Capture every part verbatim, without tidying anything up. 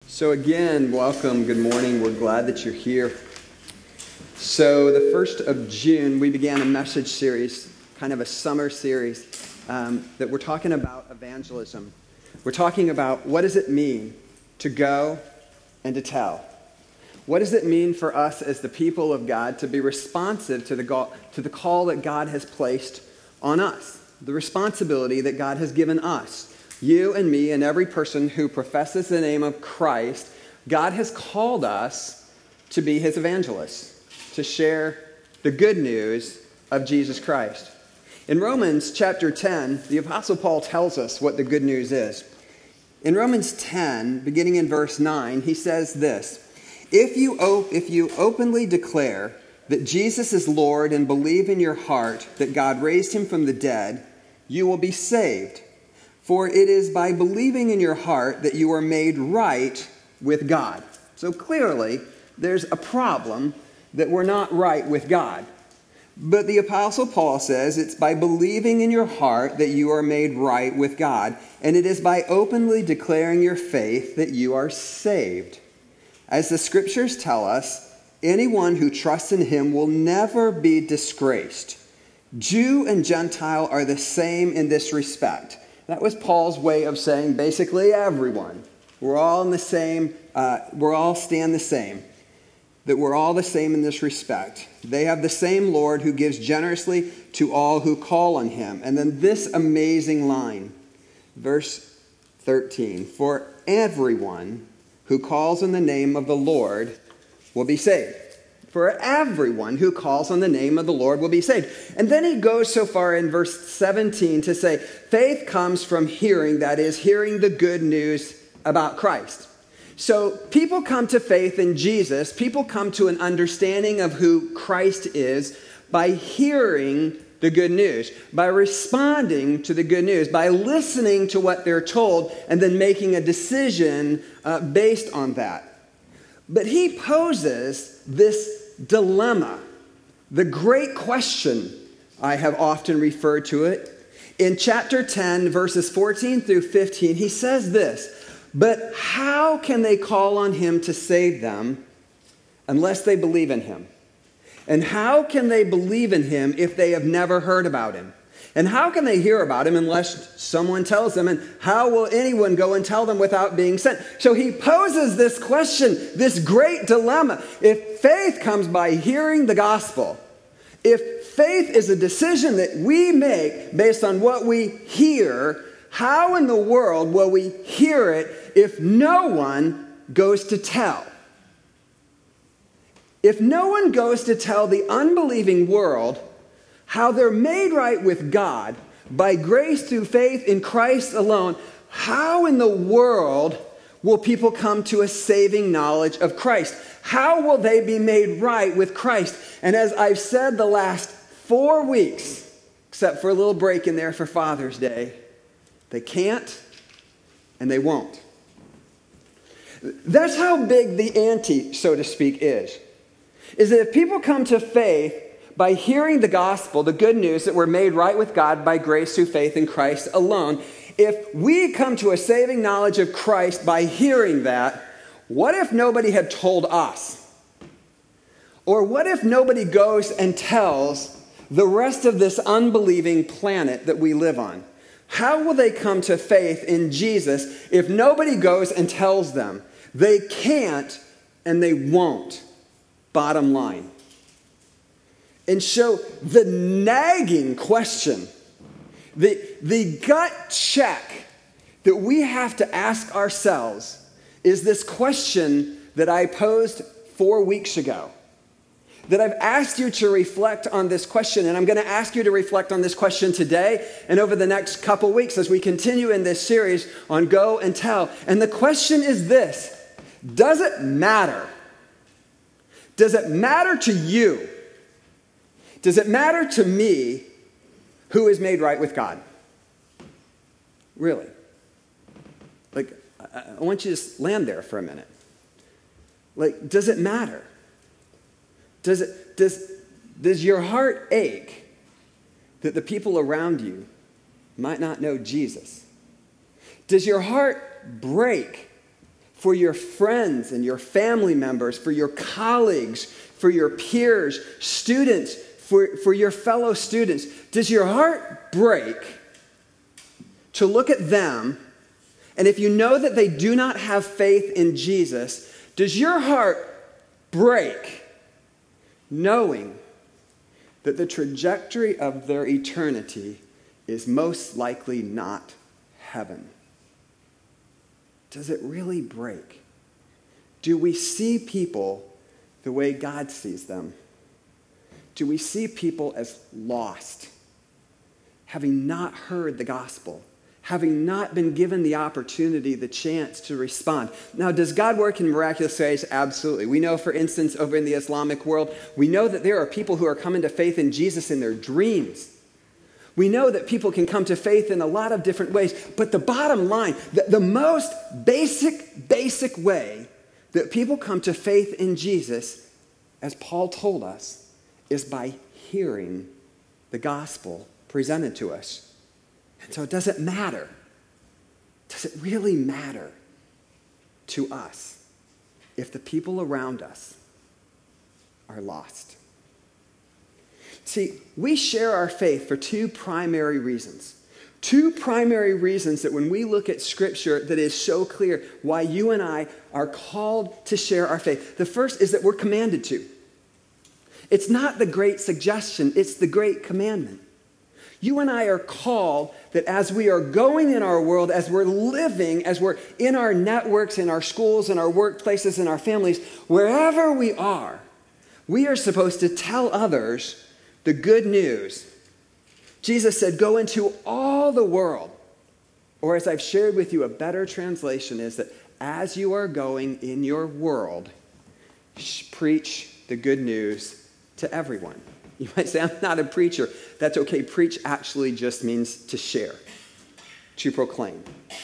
So again, welcome, good morning. We're glad that you're here. So the first of June, we began a message series, kind of a summer series, um, that we're talking about evangelism. We're talking about what does it mean to go and to tell? What does it mean for us as the people of God to be responsive to the, go- to the call that God has placed on us, the responsibility that God has given us? You and me and every person who professes the name of Christ, God has called us to be his evangelists, to share the good news of Jesus Christ. In Romans chapter ten, the Apostle Paul tells us what the good news is. In Romans ten, beginning in verse nine, he says this, If you, op- if you openly declare that Jesus is Lord and believe in your heart that God raised him from the dead, you will be saved. For it is by believing in your heart that you are made right with God. So clearly, there's a problem that we're not right with God. But the Apostle Paul says it's by believing in your heart that you are made right with God. And it is by openly declaring your faith that you are saved. As the scriptures tell us, anyone who trusts in him will never be disgraced. Jew and Gentile are the same in this respect. That was Paul's way of saying basically everyone. We're all in the same, uh, we're all stand the same. That we're all the same in this respect. They have the same Lord who gives generously to all who call on him. And then this amazing line, verse thirteen. For everyone who calls on the name of the Lord will be saved. For everyone who calls on the name of the Lord will be saved. And then he goes so far in verse seventeen to say, faith comes from hearing, that is, hearing the good news about Christ. So people come to faith in Jesus, people come to an understanding of who Christ is by hearing the good news, by responding to the good news, by listening to what they're told, and then making a decision uh, based on that. But he poses this dilemma, the great question, I have often referred to it. In chapter ten, verses fourteen through fifteen, he says this, but how can they call on him to save them unless they believe in him? And how can they believe in him if they have never heard about him? And how can they hear about him unless someone tells them? And how will anyone go and tell them without being sent? So he poses this question, this great dilemma. If faith comes by hearing the gospel, if faith is a decision that we make based on what we hear, how in the world will we hear it if no one goes to tell? If no one goes to tell the unbelieving world how they're made right with God by grace through faith in Christ alone, how in the world will people come to a saving knowledge of Christ? How will they be made right with Christ? And as I've said the last four weeks, except for a little break in there for Father's Day, they can't and they won't. That's how big the ante, so to speak, is. Is that if people come to faith by hearing the gospel, the good news that we're made right with God by grace through faith in Christ alone, if we come to a saving knowledge of Christ by hearing that, what if nobody had told us? Or what if nobody goes and tells the rest of this unbelieving planet that we live on? How will they come to faith in Jesus if nobody goes and tells them? They can't and they won't. Bottom line. And so the nagging question, the, the gut check that we have to ask ourselves is this question that I posed four weeks ago. That I've asked you to reflect on this question, and I'm going to ask you to reflect on this question today and over the next couple weeks as we continue in this series on Go and Tell. And the question is this: does it matter? Does it matter to you? Does it matter to me who is made right with God? Really? Like, I, I want you to just land there for a minute. Like, does it matter? Does it, does, does your heart ache that the people around you might not know Jesus? Does your heart break for your friends and your family members, for your colleagues, for your peers, students, for, for your fellow students? Does your heart break to look at them, and if you know that they do not have faith in Jesus, does your heart break knowing that the trajectory of their eternity is most likely not heaven? Does it really break? Do we see people the way God sees them? Do we see people as lost, having not heard the gospel, having not been given the opportunity, the chance to respond? Now, does God work in miraculous ways? Absolutely. We know, for instance, over in the Islamic world, we know that there are people who are coming to faith in Jesus in their dreams. We know that people can come to faith in a lot of different ways, but the bottom line, the, the most basic, basic way that people come to faith in Jesus, as Paul told us, is by hearing the gospel presented to us. And so does it matter? Does it really matter to us if the people around us are lost? See, we share our faith for two primary reasons. Two primary reasons that when we look at Scripture that is so clear why you and I are called to share our faith. The first is that we're commanded to. It's not the great suggestion, it's the great commandment. You and I are called that as we are going in our world, as we're living, as we're in our networks, in our schools, in our workplaces, in our families, wherever we are, we are supposed to tell others the good news. Jesus said, go into all the world. Or as I've shared with you, a better translation is that as you are going in your world, preach the good news to everyone. You might say, I'm not a preacher. That's okay. Preach actually just means to share, to proclaim.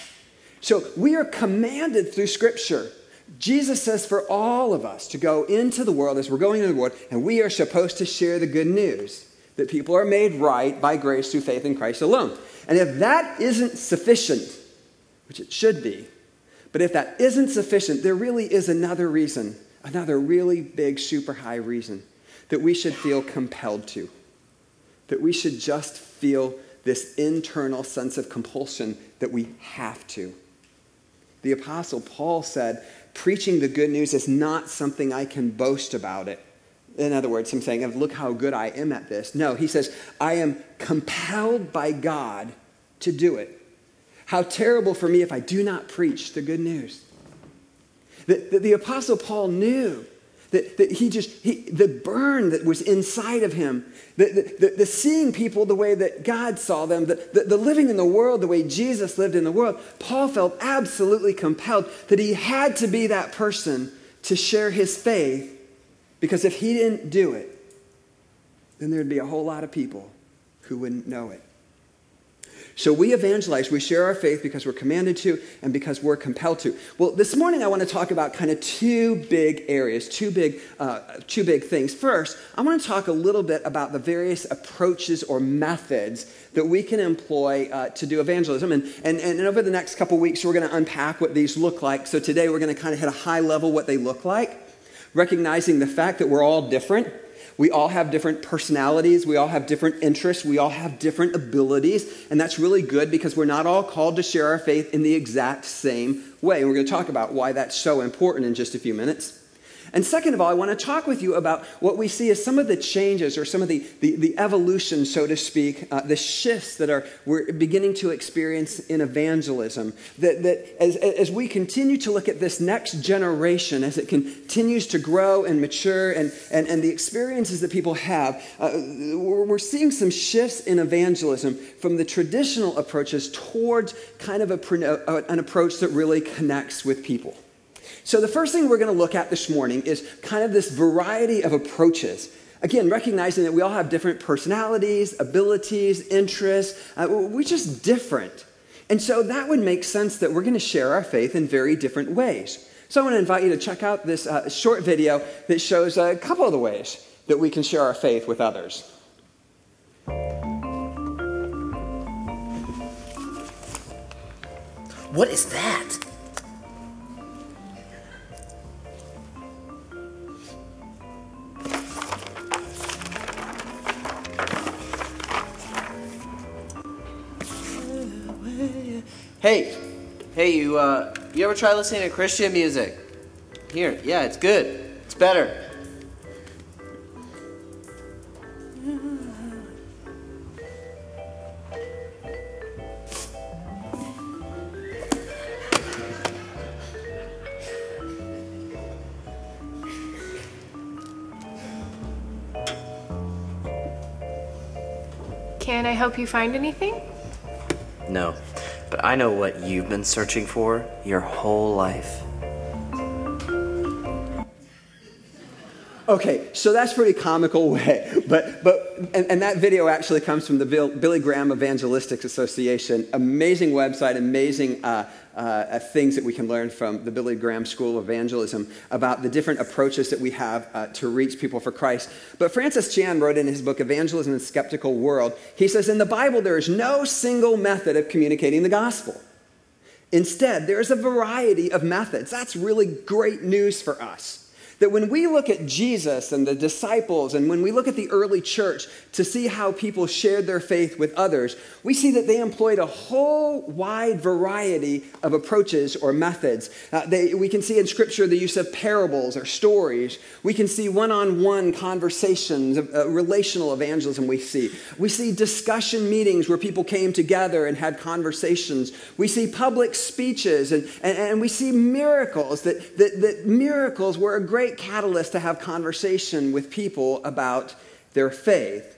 So we are commanded through Scripture. Jesus says for all of us to go into the world as we're going into the world, and we are supposed to share the good news that people are made right by grace through faith in Christ alone. And if that isn't sufficient, which it should be, but if that isn't sufficient, there really is another reason, another really big, super high reason that we should feel compelled to, that we should just feel this internal sense of compulsion that we have to. The Apostle Paul said, preaching the good news is not something I can boast about it. In other words, I'm saying, look how good I am at this. No, he says, I am compelled by God to do it. How terrible for me if I do not preach the good news. The, the, the Apostle Paul knew that, that he just, he, the burn that was inside of him, the, the, the seeing people the way that God saw them, the, the, the living in the world the way Jesus lived in the world, Paul felt absolutely compelled that he had to be that person to share his faith, because if he didn't do it, then there'd be a whole lot of people who wouldn't know it. So we evangelize, we share our faith because we're commanded to and because we're compelled to. Well, this morning I want to talk about kind of two big areas, two big, uh, two big things. First, I want to talk a little bit about the various approaches or methods that we can employ uh, to do evangelism. And, and, and over the next couple weeks, we're going to unpack what these look like. So today we're going to kind of hit a high level what they look like, recognizing the fact that we're all different. We all have different personalities. We all have different interests. We all have different abilities. And that's really good because we're not all called to share our faith in the exact same way. And we're going to talk about why that's so important in just a few minutes. And second of all, I want to talk with you about what we see as some of the changes or some of the, the, the evolution, so to speak, uh, the shifts that are we're beginning to experience in evangelism. That, that as, as we continue to look at this next generation, as it continues to grow and mature and, and, and the experiences that people have, uh, we're, we're seeing some shifts in evangelism from the traditional approaches towards kind of a, an approach that really connects with people. So the first thing we're going to look at this morning is kind of this variety of approaches. Again, recognizing that we all have different personalities, abilities, interests. Uh, we're just different. And so that would make sense that we're going to share our faith in very different ways. So I want to invite you to check out this uh, short video that shows a couple of the ways that we can share our faith with others. What is that? Hey, hey, you, uh, you ever try listening to Christian music? Here, yeah, it's good. It's better. Can I help you find anything? No, but I know what you've been searching for your whole life. Okay, so that's a pretty comical way, but but and, and that video actually comes from the Bill, Billy Graham Evangelistics Association. Amazing website, amazing uh, uh, things that we can learn from the Billy Graham School of Evangelism about the different approaches that we have uh, to reach people for Christ. But Francis Chan wrote in his book, Evangelism in a Skeptical World, he says, in the Bible there is no single method of communicating the gospel. Instead, there is a variety of methods. That's really great news for us. That when we look at Jesus and the disciples, and when we look at the early church to see how people shared their faith with others, we see that they employed a whole wide variety of approaches or methods. Uh, they, we can see in Scripture the use of parables or stories. We can see one-on-one conversations, uh, relational evangelism we see. We see discussion meetings where people came together and had conversations. We see public speeches, and, and, and we see miracles, that, that, that miracles were a great catalyst to have conversation with people about their faith.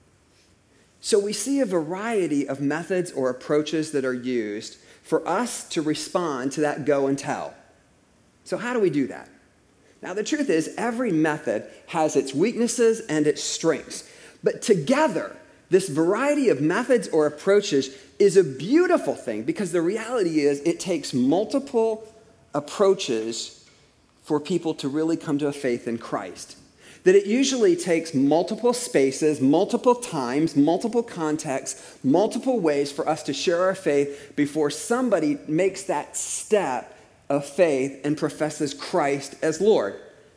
So we see a variety of methods or approaches that are used for us to respond to that go and tell. So how do we do that? Now the truth is, every method has its weaknesses and its strengths. But together, this variety of methods or approaches is a beautiful thing, because the reality is it takes multiple approaches for people to really come to a faith in Christ. That it usually takes multiple spaces, multiple times, multiple contexts, multiple ways for us to share our faith before somebody makes that step of faith and professes Christ as Lord.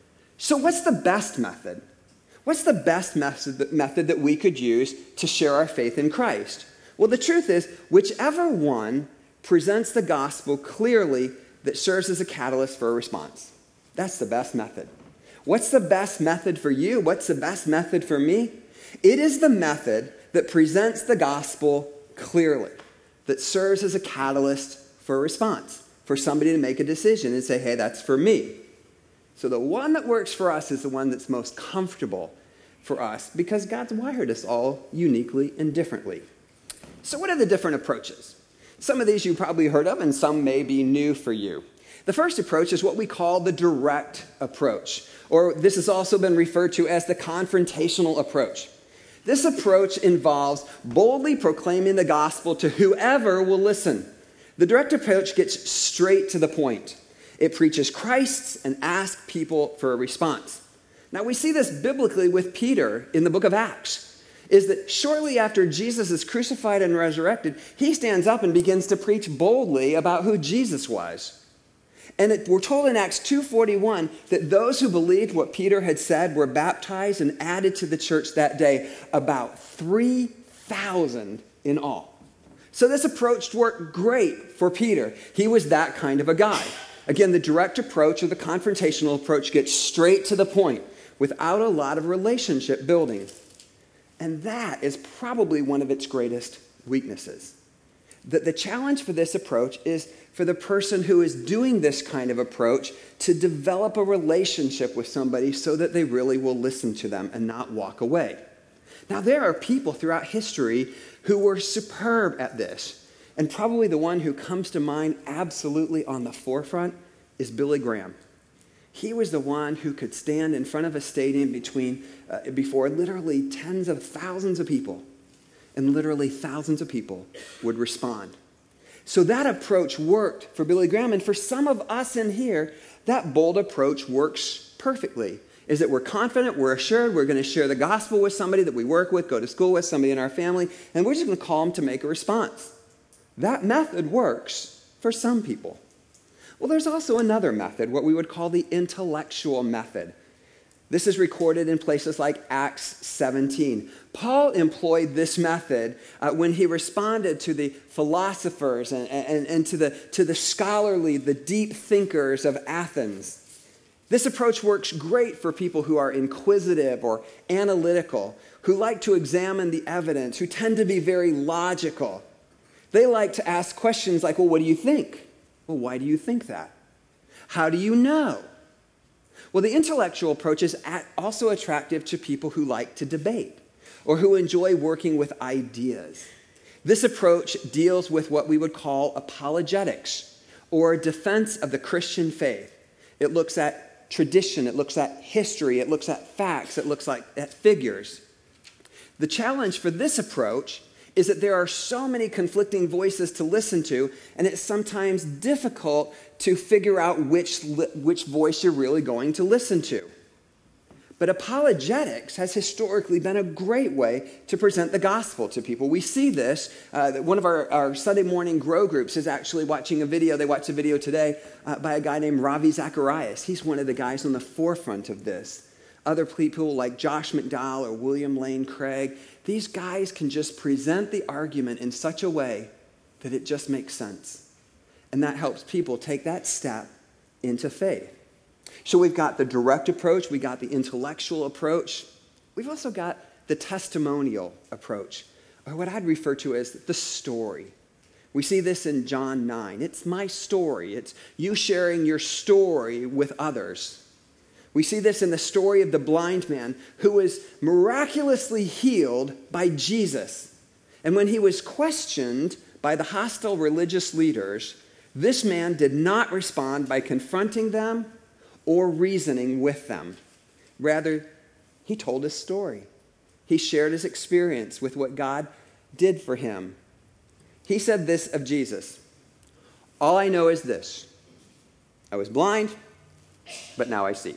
So what's the best method? What's the best method, method that we could use to share our faith in Christ? Well, the truth is, whichever one presents the gospel clearly that serves as a catalyst for a response. That's the best method. What's the best method for you? What's the best method for me? It is the method that presents the gospel clearly, that serves as a catalyst for a response, for somebody to make a decision and say, hey, that's for me. So the one that works for us is the one that's most comfortable for us, because God's wired us all uniquely and differently. So what are the different approaches? Some of these you've probably heard of, and some may be new for you. The first approach is what we call the direct approach, or this has also been referred to as the confrontational approach. This approach involves boldly proclaiming the gospel to whoever will listen. The direct approach gets straight to the point. It preaches Christ and asks people for a response. Now we see this biblically with Peter in the book of Acts, is that shortly after Jesus is crucified and resurrected, he stands up and begins to preach boldly about who Jesus was. And it, we're told in Acts two forty-one that those who believed what Peter had said were baptized and added to the church that day, about three thousand in all. So this approach worked great for Peter. He was that kind of a guy. Again, the direct approach or the confrontational approach gets straight to the point without a lot of relationship building. And that is probably one of its greatest weaknesses. That the challenge for this approach is for the person who is doing this kind of approach to develop a relationship with somebody so that they really will listen to them and not walk away. Now, there are people throughout history who were superb at this. And probably the one who comes to mind absolutely on the forefront is Billy Graham. He was the one who could stand in front of a stadium between, uh, before literally tens of thousands of people, and literally thousands of people would respond. So that approach worked for Billy Graham, and for some of us in here, that bold approach works perfectly. Is that we're confident, we're assured, we're going to share the gospel with somebody that we work with, go to school with, somebody in our family, and we're just going to call them to make a response. That method works for some people. Well, there's also another method, what we would call the intellectual method. This is recorded in places like Acts seventeen. Paul employed this method uh, when he responded to the philosophers and, and, and to, the, to the scholarly, the deep thinkers of Athens. This approach works great for people who are inquisitive or analytical, who like to examine the evidence, who tend to be very logical. They like to ask questions like, well, what do you think? Well, why do you think that? How do you know? Well, the intellectual approach is also attractive to people who like to debate or who enjoy working with ideas. This approach deals with what we would call apologetics or defense of the Christian faith. It looks at tradition, it looks at history, it looks at facts, it looks like at figures. The challenge for this approach is that there are so many conflicting voices to listen to, and it's sometimes difficult to figure out which, which voice you're really going to listen to. But apologetics has historically been a great way to present the gospel to people. We see this. Uh, one of our, our Sunday morning grow groups is actually watching a video. They watched a video today uh, by a guy named Ravi Zacharias. He's one of the guys on the forefront of this. Other people like Josh McDowell or William Lane Craig, these guys can just present the argument in such a way that it just makes sense. And that helps people take that step into faith. So we've got the direct approach, we got the intellectual approach, we've also got the testimonial approach, or what I'd refer to as the story. We see this in John nine. It's my story. It's you sharing your story with others. We see this in the story of the blind man who was miraculously healed by Jesus. And when he was questioned by the hostile religious leaders, this man did not respond by confronting them or reasoning with them. Rather, he told his story. He shared his experience with what God did for him. He said this of Jesus, "All I know is this, I was blind, but now I see."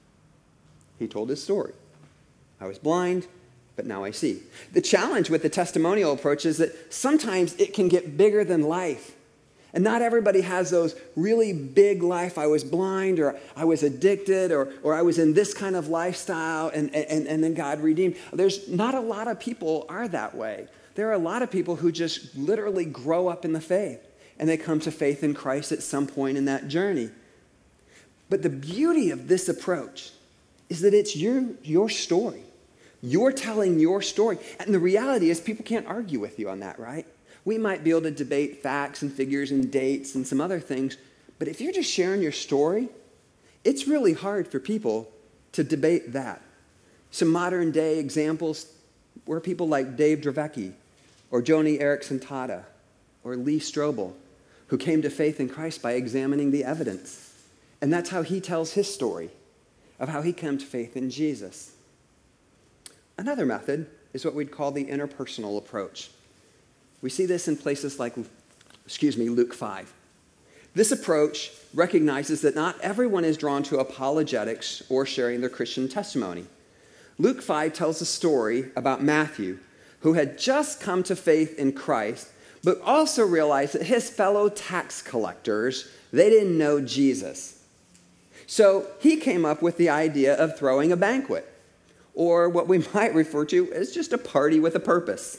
He told his story. I was blind, but now I see. The challenge with the testimonial approach is that sometimes it can get bigger than life. And not everybody has those really big life, I was blind, or I was addicted, or, or I was in this kind of lifestyle, and, and, and then God redeemed. There's not a lot of people are that way. There are a lot of people who just literally grow up in the faith, and they come to faith in Christ at some point in that journey. But the beauty of this approach is that it's your, your story. You're telling your story. And the reality is people can't argue with you on that, right? We might be able to debate facts and figures and dates and some other things, but if you're just sharing your story, it's really hard for people to debate that. Some modern day examples were people like Dave Dravecki or Joni Eareckson Tada or Lee Strobel, who came to faith in Christ by examining the evidence. And that's how he tells his story of how he came to faith in Jesus. Another method is what we'd call the interpersonal approach. We see this in places like, excuse me, Luke five. This approach recognizes that not everyone is drawn to apologetics or sharing their Christian testimony. Luke five tells a story about Matthew, who had just come to faith in Christ, but also realized that his fellow tax collectors, they didn't know Jesus. So he came up with the idea of throwing a banquet, or what we might refer to as just a party with a purpose.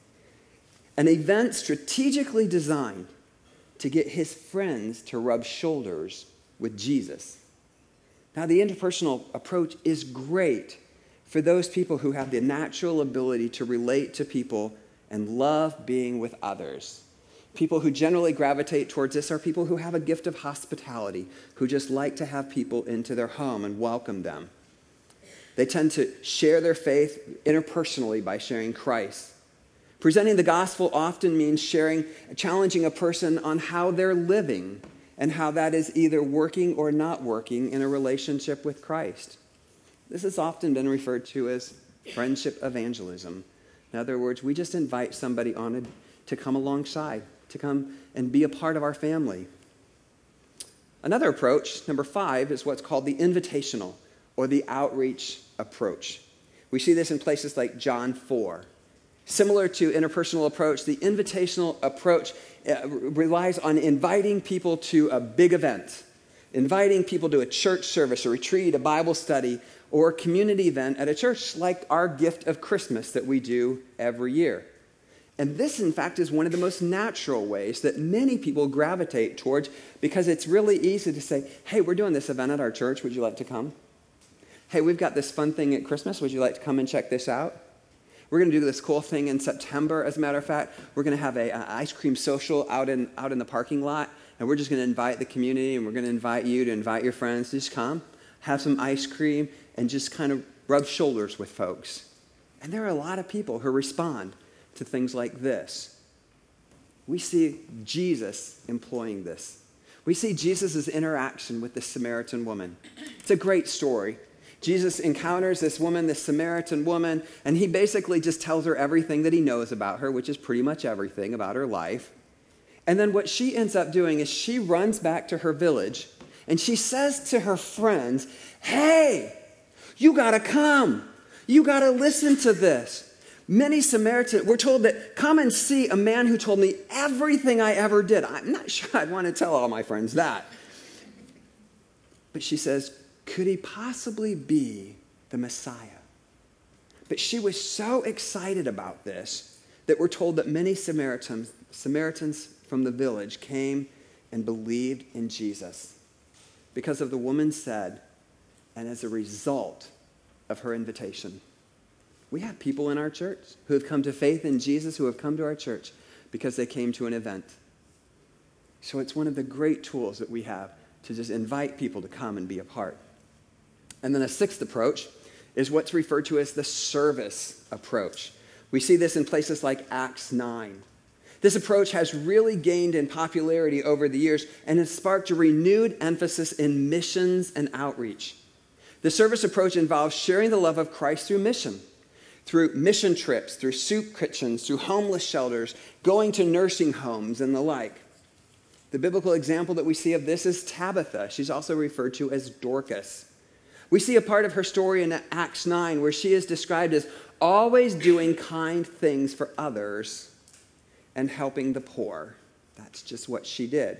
An event strategically designed to get his friends to rub shoulders with Jesus. Now, the interpersonal approach is great for those people who have the natural ability to relate to people and love being with others. People who generally gravitate towards this are people who have a gift of hospitality, who just like to have people into their home and welcome them. They tend to share their faith interpersonally by sharing Christ. Presenting the gospel often means sharing, challenging a person on how they're living and how that is either working or not working in a relationship with Christ. This has often been referred to as friendship evangelism. In other words, we just invite somebody on it to come alongside, to come and be a part of our family. Another approach, number five, is what's called the invitational or the outreach approach. We see this in places like John four. Similar to interpersonal approach, the invitational approach uh, relies on inviting people to a big event. inviting people to a church service, a retreat, a Bible study, or a community event at a church like our gift of Christmas that we do every year. And this, in fact, is one of the most natural ways that many people gravitate towards, because it's really easy to say, hey, we're doing this event at our church. Would you like to come? Hey, we've got this fun thing at Christmas. Would you like to come and check this out? We're going to do this cool thing in September, as a matter of fact. We're going to have an ice cream social out in, out in the parking lot, and we're just going to invite the community, and we're going to invite you to invite your friends to just come, have some ice cream, and just kind of rub shoulders with folks. And there are a lot of people who respond to things like this. We see Jesus employing this. We see Jesus' interaction with the Samaritan woman. It's a great story. Jesus encounters this woman, this Samaritan woman, and he basically just tells her everything that he knows about her, which is pretty much everything about her life. And then what she ends up doing is she runs back to her village, and she says to her friends, hey, you gotta come. You gotta listen to this. Many Samaritans, we're told that, come and see a man who told me everything I ever did. I'm not sure I'd want to tell all my friends that. But she says, could he possibly be the Messiah? But she was so excited about this that we're told that many Samaritans, Samaritans from the village came and believed in Jesus because of the woman said, and as a result of her invitation. We have people in our church who have come to faith in Jesus, who have come to our church because they came to an event. So it's one of the great tools that we have to just invite people to come and be a part. And then a sixth approach is what's referred to as the service approach. We see this in places like Acts nine. This approach has really gained in popularity over the years and has sparked a renewed emphasis in missions and outreach. The service approach involves sharing the love of Christ through mission. Through mission trips, through soup kitchens, through homeless shelters, going to nursing homes, and the like. The biblical example that we see of this is Tabitha. She's also referred to as Dorcas. We see a part of her story in Acts nine where she is described as always doing kind things for others and helping the poor. That's just what she did.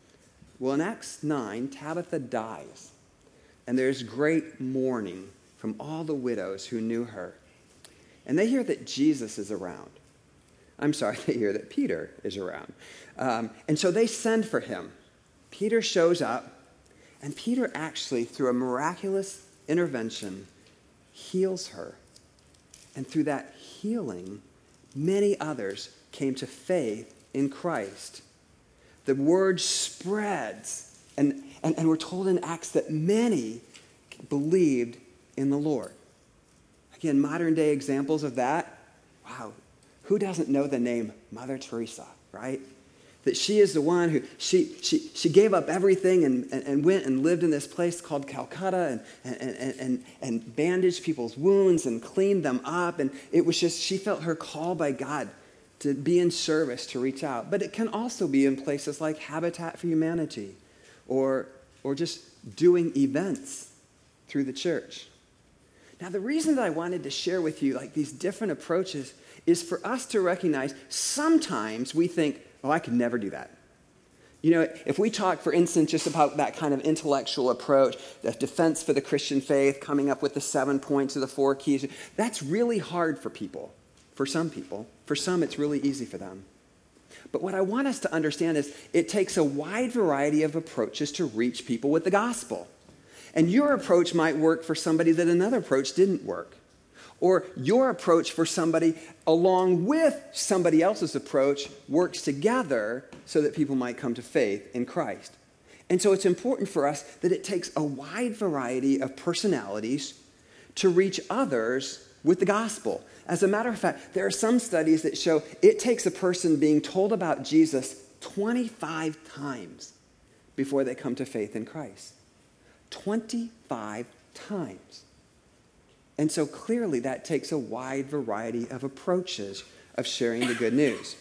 Well, in Acts nine, Tabitha dies, and there's great mourning from all the widows who knew her. And they hear that Jesus is around. I'm sorry, they hear that Peter is around. Um, and so they send for him. Peter shows up, and Peter actually, through a miraculous intervention, heals her. And through that healing, many others came to faith in Christ. The word spreads, and, and, and we're told in Acts that many believed in the Lord. Again, modern day examples of that. Wow, who doesn't know the name Mother Teresa, right? That she is the one who, she she she gave up everything and, and, and went and lived in this place called Calcutta and, and, and, and bandaged people's wounds and cleaned them up. And it was just, she felt her call by God to be in service, to reach out. But it can also be in places like Habitat for Humanity or, or just doing events through the church. Now, the reason that I wanted to share with you like these different approaches is for us to recognize sometimes we think, oh, I could never do that. You know, if we talk, for instance, just about that kind of intellectual approach, the defense for the Christian faith, coming up with the seven points of the four keys, that's really hard for people, for some people. For some, it's really easy for them. But what I want us to understand is it takes a wide variety of approaches to reach people with the gospel. And your approach might work for somebody that another approach didn't work. Or your approach for somebody along with somebody else's approach works together so that people might come to faith in Christ. And so it's important for us that it takes a wide variety of personalities to reach others with the gospel. As a matter of fact, there are some studies that show it takes a person being told about Jesus twenty-five times before they come to faith in Christ. twenty-five times. And so clearly that takes a wide variety of approaches of sharing the good news.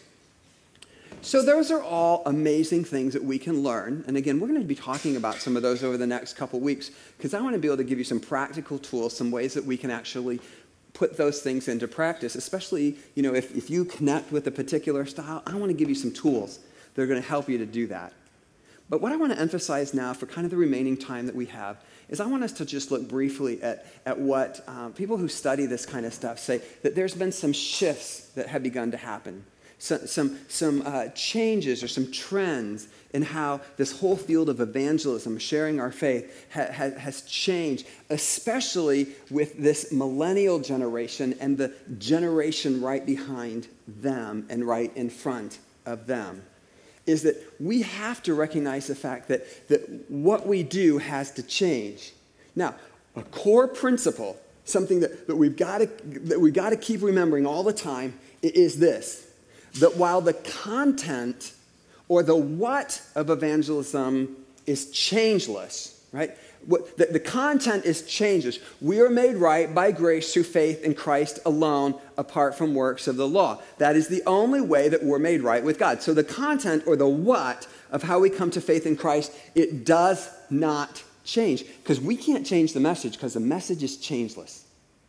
So those are all amazing things that we can learn. And again, we're going to be talking about some of those over the next couple weeks because I want to be able to give you some practical tools, some ways that we can actually put those things into practice, especially, you know, if, if you connect with a particular style, I want to give you some tools that are going to help you to do that. But what I want to emphasize now for kind of the remaining time that we have is I want us to just look briefly at, at what um, people who study this kind of stuff say, that there's been some shifts that have begun to happen, some, some, some uh, changes or some trends in how this whole field of evangelism, sharing our faith, ha- ha- has changed, especially with this millennial generation and the generation right behind them and right in front of them. Is that we have to recognize the fact that, that what we do has to change. Now, a core principle, something that, that we've got to that we've got to keep remembering all the time, is this: that while the content or the what of evangelism is changeless, right? What, the, the content is changeless. We are made right by grace through faith in Christ alone, apart from works of the law. That is the only way that we're made right with God. So the content or the what of how we come to faith in Christ, it does not change. Because we can't change the message, because the message is changeless.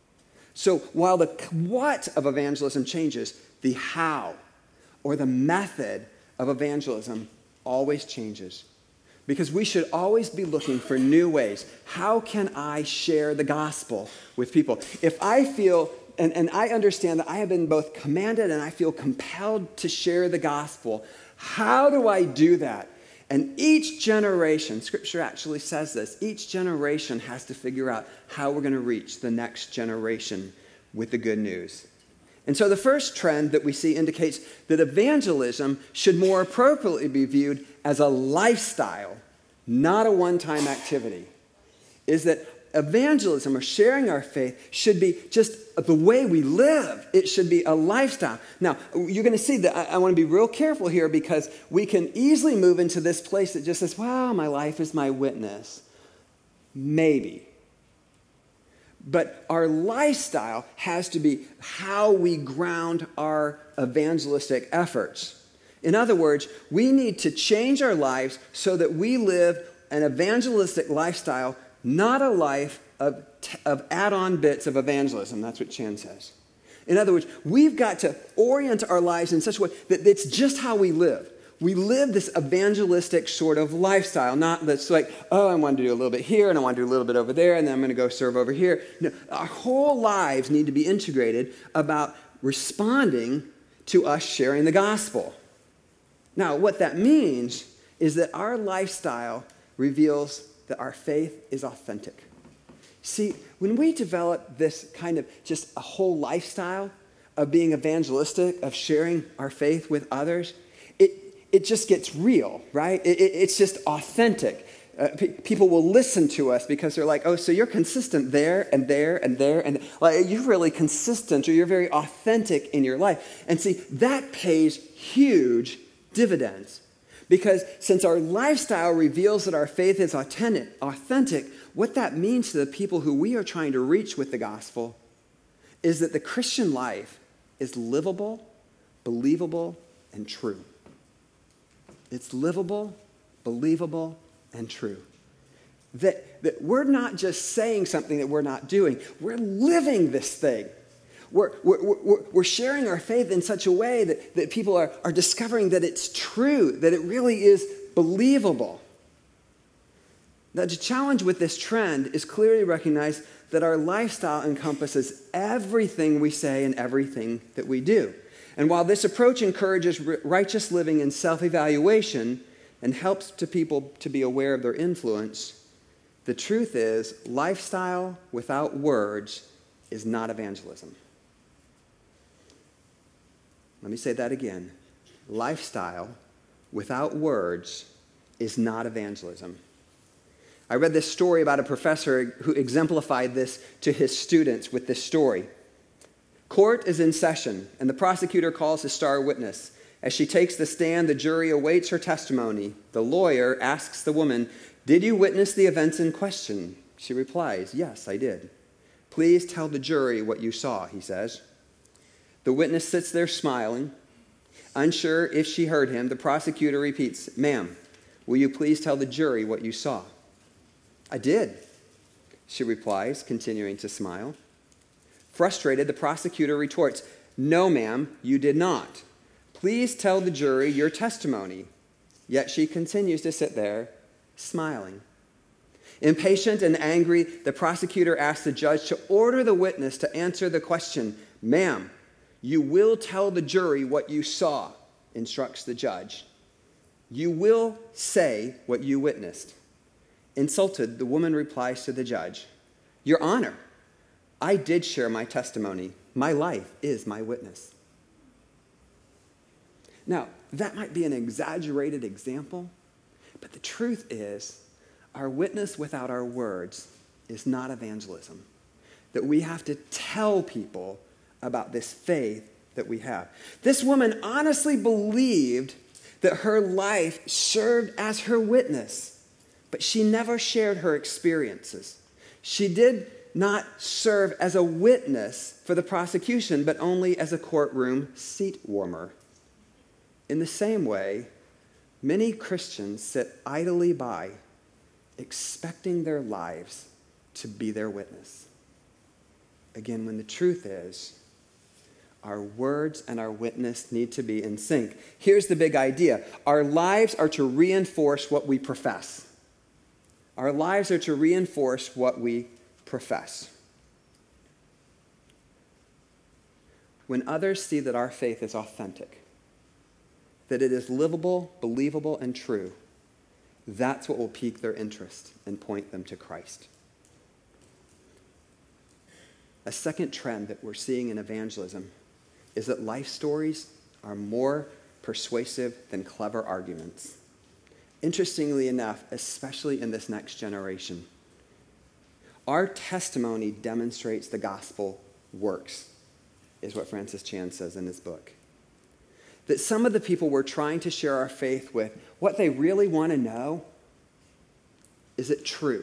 So while the what of evangelism changes, the how or the method of evangelism always changes. Because we should always be looking for new ways. How can I share the gospel with people? If I feel, and, and I understand that I have been both commanded and I feel compelled to share the gospel, how do I do that? And each generation, Scripture actually says this, each generation has to figure out how we're going to reach the next generation with the good news. And so the first trend that we see indicates that evangelism should more appropriately be viewed as a lifestyle, not a one-time activity. Is that evangelism or sharing our faith should be just the way we live. It should be a lifestyle. Now, you're going to see that I, I want to be real careful here, because we can easily move into this place that just says, well, my life is my witness. Maybe. But our lifestyle has to be how we ground our evangelistic efforts. In other words, we need to change our lives so that we live an evangelistic lifestyle, not a life of, of add-on bits of evangelism. That's what Chan says. In other words, we've got to orient our lives in such a way that it's just how we live. We live this evangelistic sort of lifestyle, not that's like, oh, I want to do a little bit here, and I want to do a little bit over there, and then I'm going to go serve over here. No, our whole lives need to be integrated about responding to us sharing the gospel. Now, what that means is that our lifestyle reveals that our faith is authentic. See, when we develop this kind of just a whole lifestyle of being evangelistic, of sharing our faith with others, it It just gets real, right? It, it, it's just authentic. Uh, pe- people will listen to us because they're like, oh, so you're consistent there and there and there. And like, you're really consistent, or you're very authentic in your life. And see, that pays huge dividends. Because since our lifestyle reveals that our faith is authentic, authentic, what that means to the people who we are trying to reach with the gospel is that the Christian life is livable, believable, and true. It's livable, believable, and true. That, that we're not just saying something that we're not doing. We're living this thing. We're, we're, we're, we're sharing our faith in such a way that, that people are, are discovering that it's true, that it really is believable. Now, the challenge with this trend is clearly recognize that our lifestyle encompasses everything we say and everything that we do. And while this approach encourages righteous living and self-evaluation and helps to people to be aware of their influence, the truth is lifestyle without words is not evangelism. Let me say that again. Lifestyle without words is not evangelism. I read this story about a professor who exemplified this to his students with this story. Court is in session, and the prosecutor calls his star witness. As she takes the stand, the jury awaits her testimony. The lawyer asks the woman, "Did you witness the events in question?" She replies, "Yes, I did." "Please tell the jury what you saw," he says. The witness sits there smiling. Unsure if she heard him, the prosecutor repeats, "Ma'am, will you please tell the jury what you saw?" "I did," she replies, continuing to smile. Frustrated, the prosecutor retorts, "No, ma'am, you did not. Please tell the jury your testimony." Yet she continues to sit there, smiling. Impatient and angry, the prosecutor asks the judge to order the witness to answer the question, "Ma'am, you will tell the jury what you saw," instructs the judge. "You will say what you witnessed." Insulted, the woman replies to the judge, "Your Honor, I did share my testimony. My life is my witness." Now, that might be an exaggerated example, but the truth is, our witness without our words is not evangelism. That we have to tell people about this faith that we have. This woman honestly believed that her life served as her witness, but she never shared her experiences. She did not serve as a witness for the prosecution, but only as a courtroom seat warmer. In the same way, many Christians sit idly by, expecting their lives to be their witness. Again, when the truth is, our words and our witness need to be in sync. Here's the big idea. Our lives are to reinforce what we profess. Our lives are to reinforce what we profess. When others see that our faith is authentic, that it is livable, believable, and true, that's what will pique their interest and point them to Christ. A second trend that we're seeing in evangelism is that life stories are more persuasive than clever arguments. Interestingly enough, especially in this next generation, our testimony demonstrates the gospel works, is what Francis Chan says in his book. That some of the people we're trying to share our faith with, what they really want to know, is it true?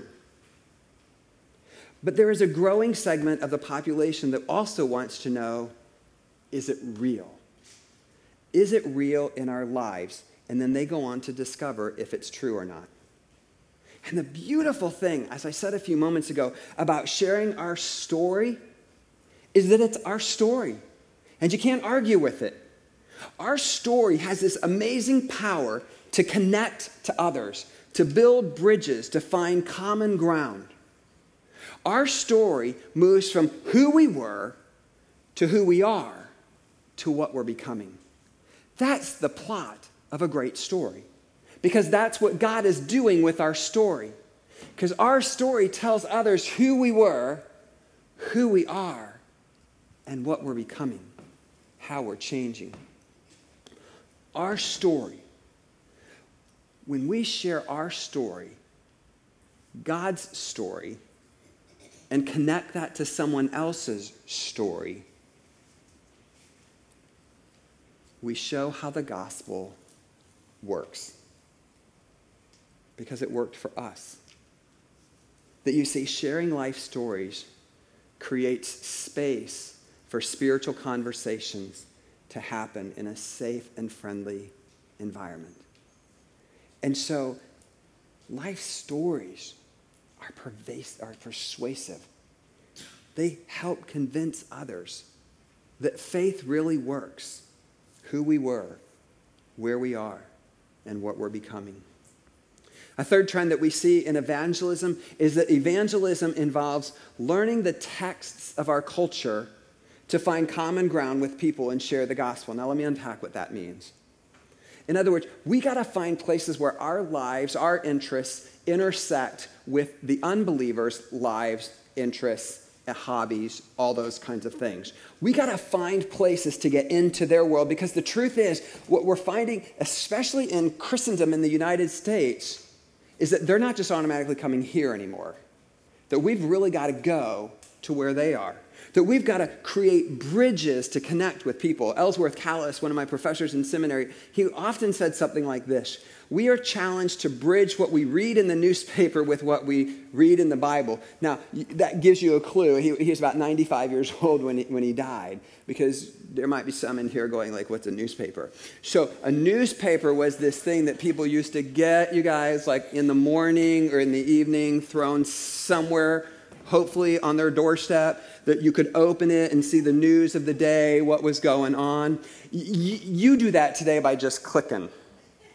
But there is a growing segment of the population that also wants to know, is it real? Is it real in our lives? And then they go on to discover if it's true or not. And the beautiful thing, as I said a few moments ago, about sharing our story is that it's our story. And you can't argue with it. Our story has this amazing power to connect to others, to build bridges, to find common ground. Our story moves from who we were to who we are to what we're becoming. That's the plot of a great story, because that's what God is doing with our story. Because our story tells others who we were, who we are, and what we're becoming, how we're changing. Our story, when we share our story, God's story, and connect that to someone else's story, we show how the gospel works. Because it worked for us. That you see, sharing life stories creates space for spiritual conversations to happen in a safe and friendly environment. And so, life stories are pervasive, are persuasive. They help convince others that faith really works, who we were, where we are, and what we're becoming. A third trend that we see in evangelism is that evangelism involves learning the texts of our culture to find common ground with people and share the gospel. Now, let me unpack what that means. In other words, we got to find places where our lives, our interests intersect with the unbelievers' lives, interests, hobbies, all those kinds of things. We got to find places to get into their world, because the truth is, what we're finding, especially in Christendom in the United States, is that they're not just automatically coming here anymore. That we've really got to go to where they are. That we've got to create bridges to connect with people. Ellsworth Callis, one of my professors in seminary, he often said something like this: we are challenged to bridge what we read in the newspaper with what we read in the Bible. Now, that gives you a clue. He, he was about ninety-five years old when he, when he died, because there might be some in here going like, what's a newspaper? So a newspaper was this thing that people used to get, you guys, like in the morning or in the evening, thrown somewhere, hopefully on their doorstep, that you could open it and see the news of the day, what was going on. Y- you do that today by just clicking.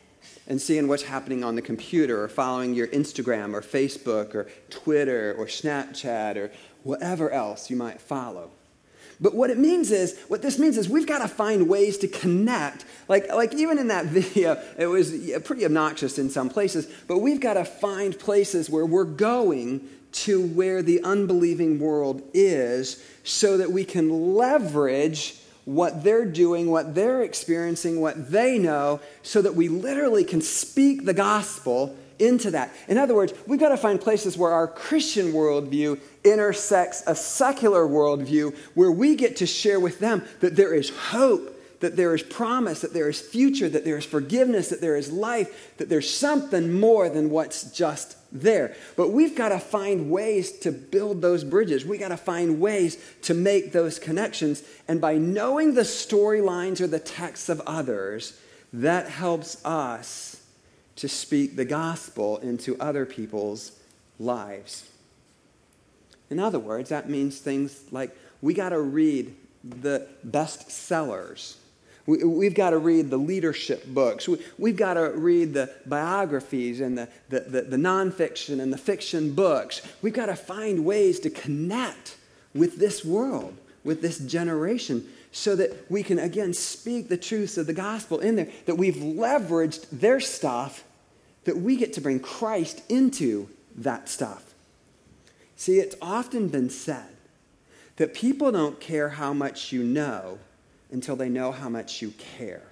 and seeing what's happening on the computer or following your Instagram or Facebook or Twitter or Snapchat or whatever else you might follow. But what it means is, what this means is we've got to find ways to connect. Like, like even in that video, it was pretty obnoxious in some places, but we've got to find places where we're going to where the unbelieving world is so that we can leverage what they're doing, what they're experiencing, what they know, so that we literally can speak the gospel into that. In other words, we've got to find places where our Christian worldview intersects a secular worldview, where we get to share with them that there is hope, that there is promise, that there is future, that there is forgiveness, that there is life, that there's something more than what's just there. But we've got to find ways to build those bridges. We've got to find ways to make those connections. And by knowing the storylines or the texts of others, that helps us to speak the gospel into other people's lives. In other words, that means things like we got to read the best sellers. We, we've got to read the leadership books. We, we've got to read the biographies and the, the, the, the nonfiction and the fiction books. We've got to find ways to connect with this world, with this generation, so that we can, again, speak the truths of the gospel in there, that we've leveraged their stuff, that we get to bring Christ into that stuff. See, it's often been said that people don't care how much you know until they know how much you care.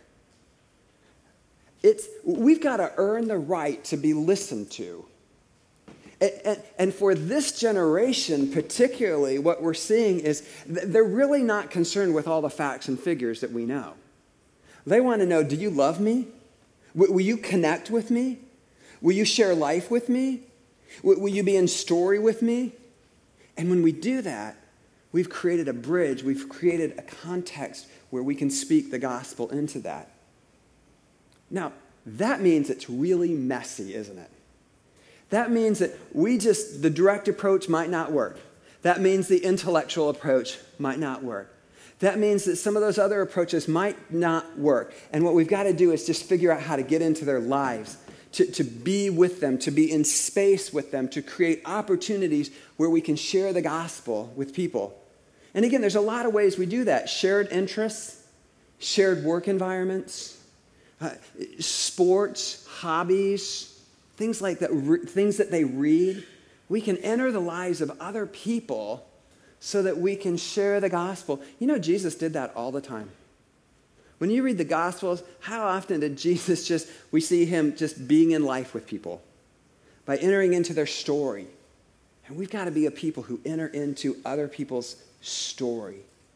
It's, we've got to earn the right to be listened to. And, and, and for this generation particularly, what we're seeing is they're really not concerned with all the facts and figures that we know. They want to know, do you love me? W- will you connect with me? Will you share life with me? W- will you be in story with me? And when we do that, we've created a bridge, we've created a context where we can speak the gospel into that. Now, that means it's really messy, isn't it? That means that we just, the direct approach might not work. That means the intellectual approach might not work. That means that some of those other approaches might not work. And what we've got to do is just figure out how to get into their lives, to, to be with them, to be in space with them, to create opportunities where we can share the gospel with people. And again, there's a lot of ways we do that. Shared interests, shared work environments, uh, sports, hobbies, things like that, re- things that they read. We can enter the lives of other people so that we can share the gospel. You know, Jesus did that all the time. When you read the Gospels, how often did Jesus just, we see him just being in life with people by entering into their story. And we've got to be a people who enter into other people's story.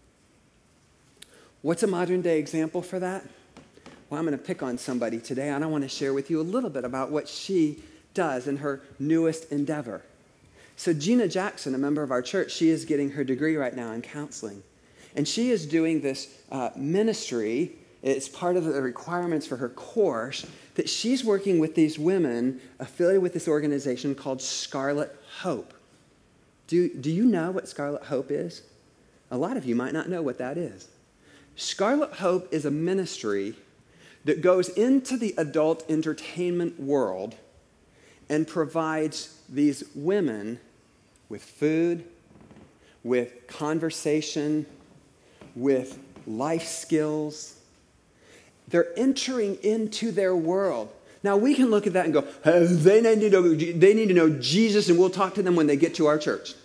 What's a modern day example for that? Well, I'm going to pick on somebody today, and I want to share with you a little bit about what she does in her newest endeavor. So Gina Jackson, a member of our church, she is getting her degree right now in counseling. And she is doing this uh, ministry. It's part of the requirements for her course that she's working with these women affiliated with this organization called Scarlet Hope. Do, do you know what Scarlet Hope is? A lot of you might not know what that is. Scarlet Hope is a ministry that goes into the adult entertainment world and provides these women with food, with conversation, with life skills. They're entering into their world. Now, we can look at that and go, hey, they need to know, they need to know Jesus, and we'll talk to them when they get to our church.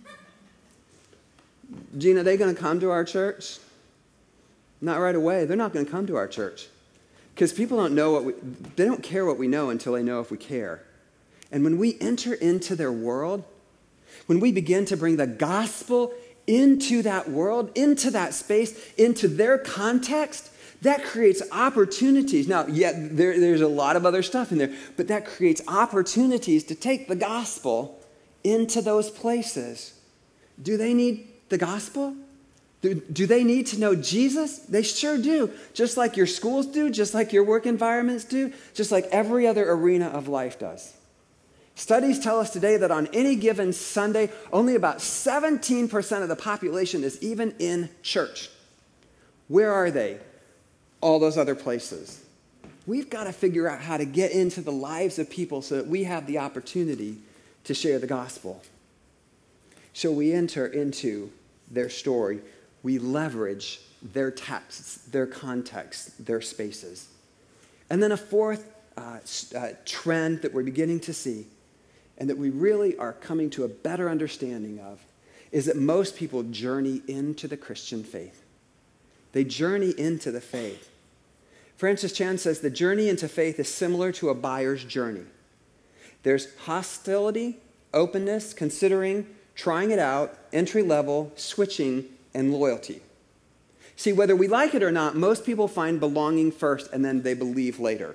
Gina, are they going to come to our church? Not right away. They're not going to come to our church. Because people don't know what we, they don't care what we know until they know if we care. And when we enter into their world, when we begin to bring the gospel into that world, into that space, into their context, that creates opportunities. Now, yeah, there, there's a lot of other stuff in there, but that creates opportunities to take the gospel into those places. Do they need the gospel? Do, do they need to know Jesus? They sure do. Just like your schools do, just like your work environments do, just like every other arena of life does. Studies tell us today that on any given Sunday, only about seventeen percent of the population is even in church. Where are they? All those other places. we've got to figure out how to get into the lives of people so that we have the opportunity to share the gospel. So we enter into their story. We leverage their texts, their context, their spaces. And then a fourth uh, uh, trend that we're beginning to see, and that we really are coming to a better understanding of, is that most people journey into the Christian faith. They journey into the faith. Francis Chan says the journey into faith is similar to a buyer's journey. There's hostility, openness, considering, trying it out, entry level, switching, and loyalty. See, whether we like it or not, most people find belonging first and then they believe later.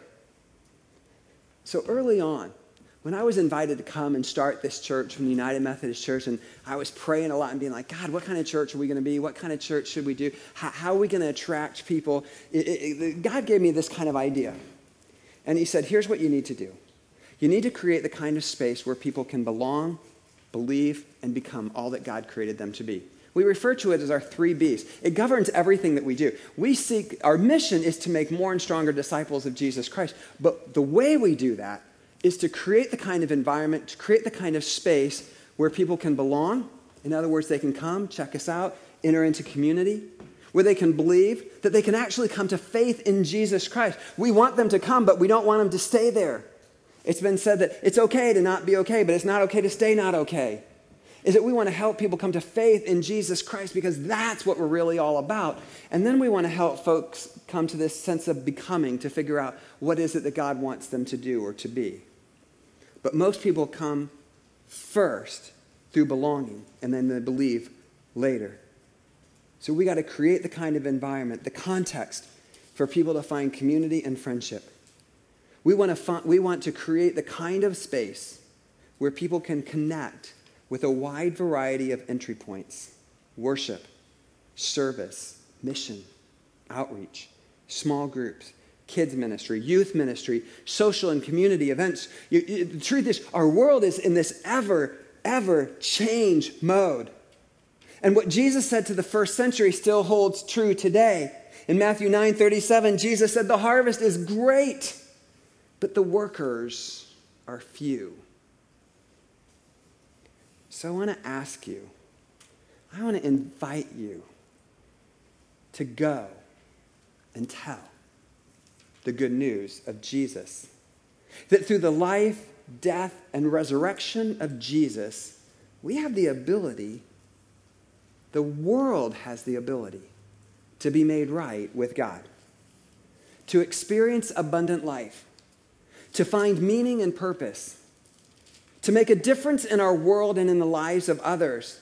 So early on, when I was invited to come and start this church from the United Methodist Church, and I was praying a lot and being like, God, what kind of church are we going to be? What kind of church should we do? How, how are we going to attract people? It, it, it, God gave me this kind of idea. And he said, here's what you need to do. You need to create the kind of space where people can belong, believe, and become all that God created them to be. We refer to it as our three B's. It governs everything that we do. We seek, our mission is to make more and stronger disciples of Jesus Christ. But the way we do that is to create the kind of environment, to create the kind of space where people can belong. In other words, they can come, check us out, enter into community, where they can believe, that they can actually come to faith in Jesus Christ. We want them to come, but we don't want them to stay there. It's been said that it's okay to not be okay, but it's not okay to stay not okay. Is that we want to help people come to faith in Jesus Christ because that's what we're really all about. And then we want to help folks come to this sense of becoming, to figure out what is it that God wants them to do or to be. But most people come first through belonging, and then they believe later. So we got to create the kind of environment, the context for people to find community and friendship. We want to find, we want to create the kind of space where people can connect with a wide variety of entry points: worship, service, mission, outreach, small groups, kids ministry, youth ministry, social and community events. You, you, the truth is, our world is in this ever, ever change mode. And what Jesus said to the first century still holds true today. In Matthew nine thirty-seven, Jesus said, "The harvest is great, but the workers are few." So I want to ask you, I want to invite you to go and tell the good news of Jesus. That through the life, death, and resurrection of Jesus, we have the ability, the world has the ability, to be made right with God, to experience abundant life, to find meaning and purpose, to make a difference in our world and in the lives of others.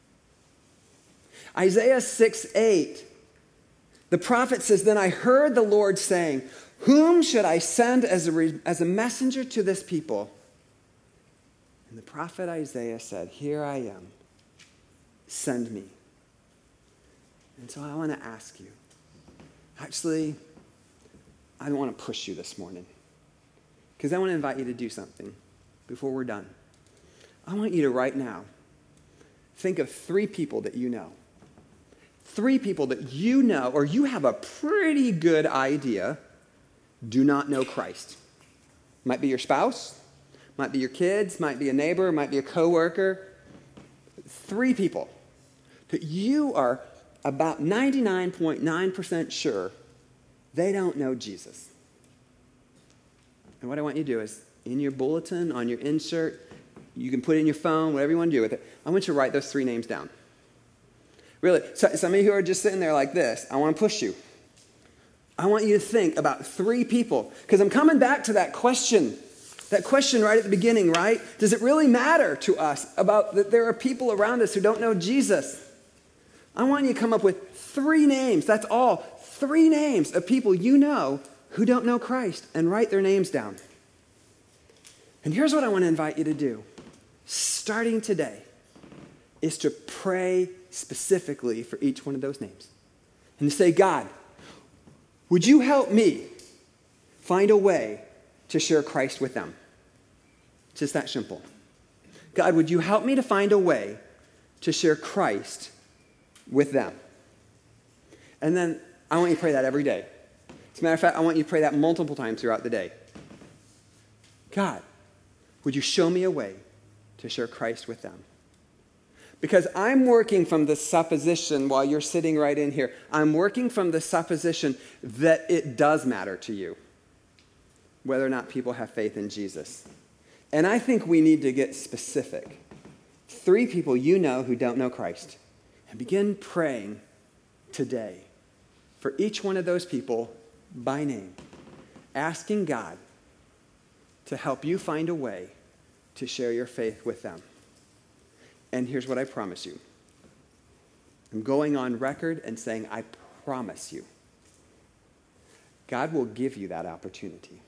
Isaiah six eight, the prophet says, "Then I heard the Lord saying, whom should I send as a, re- as a messenger to this people?" And the prophet Isaiah said, "Here I am, send me." And so I want to ask you, actually, I don't want to push you this morning, because I want to invite you to do something before we're done. I want you to right now think of three people that you know. Three people that you know, or you have a pretty good idea, do not know Christ. Might be your spouse, might be your kids, might be a neighbor, might be a coworker. Three people that you are about ninety-nine point nine percent sure they don't know Jesus. And what I want you to do is, in your bulletin, on your insert, you can put it in your phone, whatever you want to do with it. I want you to write those three names down. Really, so, some of you who are just sitting there like this, I want to push you. I want you to think about three people, because I'm coming back to that question, that question right at the beginning, right? Does it really matter to us about that there are people around us who don't know Jesus? I want you to come up with three names, that's all, three names of people you know who don't know Christ, and write their names down. And here's what I want to invite you to do, starting today, is to pray specifically for each one of those names. And to say, God, would you help me find a way to share Christ with them? Just that simple. God, would you help me to find a way to share Christ with them? And then I want you to pray that every day. As a matter of fact, I want you to pray that multiple times throughout the day. God, would you show me a way to share Christ with them? Because I'm working from the supposition, while you're sitting right in here, I'm working from the supposition that it does matter to you whether or not people have faith in Jesus. And I think we need to get specific. Three people you know who don't know Christ. And begin praying today for each one of those people by name, asking God to help you find a way to share your faith with them. And here's what I promise you. I'm going on record and saying, I promise you, God will give you that opportunity.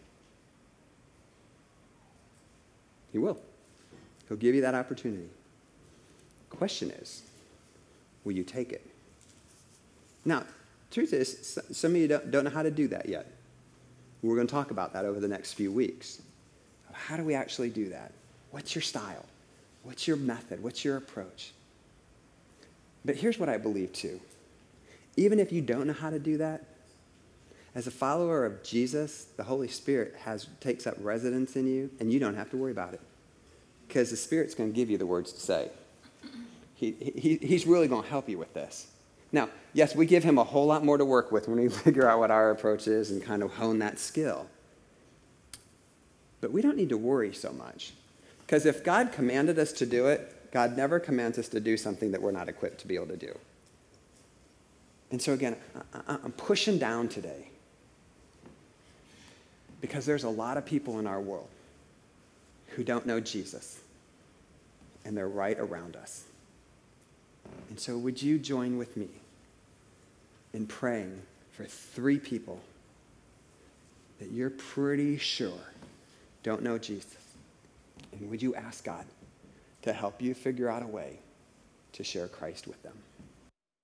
He will. He'll give you that opportunity. The question is, will you take it? Now, truth is, some of you don't, don't know how to do that yet. We're going to talk about that over the next few weeks. How do we actually do that? What's your style? What's your method? What's your approach? But here's what I believe too. Even if you don't know how to do that, as a follower of Jesus, the Holy Spirit has takes up residence in you, and you don't have to worry about it. Because the Spirit's going to give you the words to say. He, he, he's really going to help you with this. Now, yes, we give him a whole lot more to work with when we figure out what our approach is and kind of hone that skill. But we don't need to worry so much. Because if God commanded us to do it, God never commands us to do something that we're not equipped to be able to do. And so again, I, I'm pushing down today. Because there's a lot of people in our world who don't know Jesus. And they're right around us. And so would you join with me in praying for three people that you're pretty sure don't know Jesus? And would you ask God to help you figure out a way to share Christ with them?